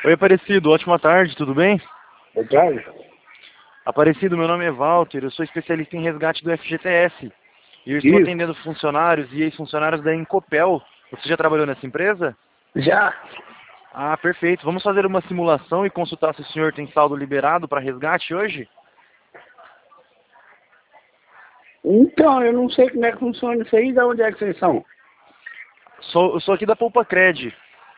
Oi, Aparecido, ótima tarde, tudo bem? Boa tarde. Aparecido, meu nome é Walter, eu sou especialista em resgate do FGTS. E eu estou Isso. atendendo funcionários e ex-funcionários da Incopel. Você já trabalhou nessa empresa? Já? Ah, perfeito. Vamos fazer uma simulação e consultar se o senhor tem saldo liberado para resgate hoje? Então, eu não sei como é que funciona isso aí, de onde é que vocês são? Eu sou aqui da Poupa Cred.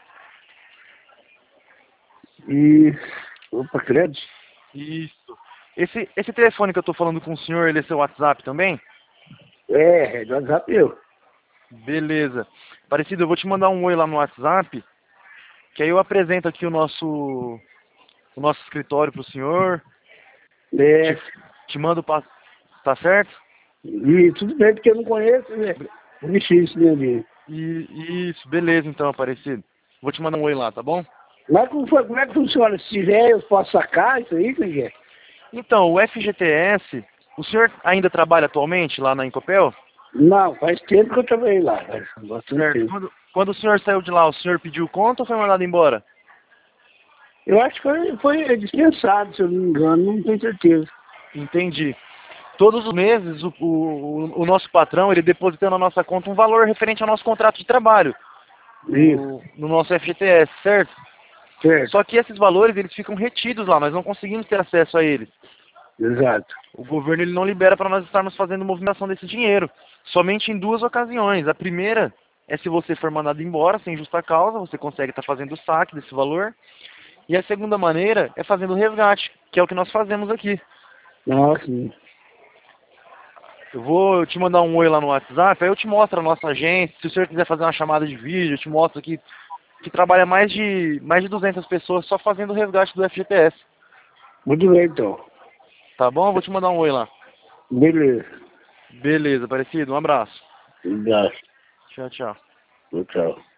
E... Opa, crédito? Isso. Esse telefone que eu estou falando com o senhor, ele é seu WhatsApp também? É do WhatsApp eu. Beleza. Aparecido, eu vou te mandar um oi lá no WhatsApp, que aí eu apresento aqui o nosso escritório para o senhor. É. Te mando para... Tá certo? E tudo bem, porque eu não conheço, né? Isso, meu amigo. Isso, beleza então, Aparecido. Vou te mandar um oi lá, tá bom? Mas como é que funciona? Se tiver, eu posso sacar isso aí, como é que é? Então, o FGTS, o senhor ainda trabalha atualmente lá na Incopel? Não, faz tempo que eu trabalhei lá. Faz bastante Certo. tempo. Quando o senhor saiu de lá, o senhor pediu conta ou foi mandado embora? Eu acho que foi dispensado, se eu não me engano, não tenho certeza. Entendi. Todos os meses, o nosso patrão, ele deposita na nossa conta um valor referente ao nosso contrato de trabalho, Isso, no nosso FGTS, certo? certo, Só que esses valores, eles ficam retidos lá, nós não conseguimos ter acesso a eles. exato. O governo ele não libera para nós estarmos fazendo movimentação desse dinheiro. Somente em duas ocasiões. A primeira é se você for mandado embora sem justa causa, você consegue estar fazendo o saque desse valor. E a segunda maneira é fazendo o resgate, que é o que nós fazemos aqui. Nossa, Eu vou te mandar um oi lá no WhatsApp, aí eu te mostro a nossa agência. Se o senhor quiser fazer uma chamada de vídeo, eu te mostro que trabalha mais de 200 pessoas só fazendo o resgate do FGTS. muito bem então. Tá bom? Eu vou te mandar um oi lá. Beleza. Beleza, Aparecido. Um abraço. Obrigado. Tchau, tchau. Tchau.